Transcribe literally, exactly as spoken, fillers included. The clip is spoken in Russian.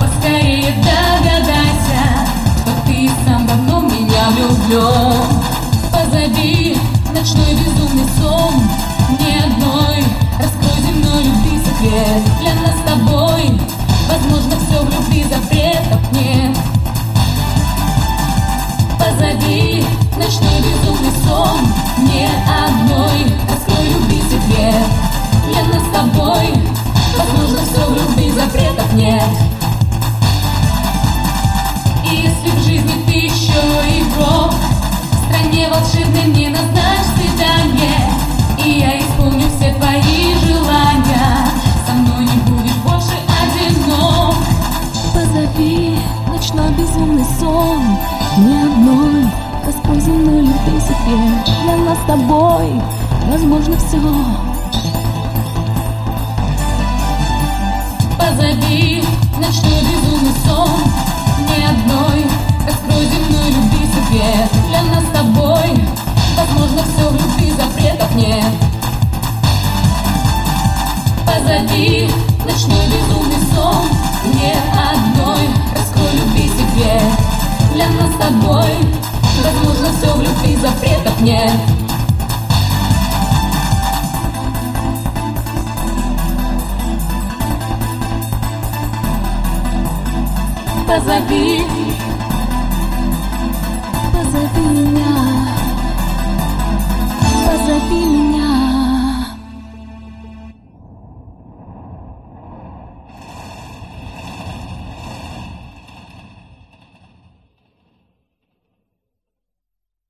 поскорее догадайся, что ты сам давно в меня влюблен. Позови ночной безумный сон, ни одной раскрой земной любви секрет. Для нас с тобой возможно все, в любви запретов нет. Позови ночной безумный сон, ни одной раскрой любви секрет. Для нас с тобой возможно все, в любви запретов нет. И если в жизни ты еще игрок, в стране волшебной мне назначь свидание, и я исполню все твои желания, со мной не будешь больше одинок. Позови ночной безумный сон, ни одной раскрой земной любви секрет. Для нас с тобой возможно все. Позови ночной безумный сон, ни одной раскрой земной любви секрет. Для нас с тобой возможно все, в любви запретов нет. Позови ночной безумный сон, ни одной раскрой любви секрет. Для нас с тобой возможно все, в любви запретов нет. Позови, позови меня, позови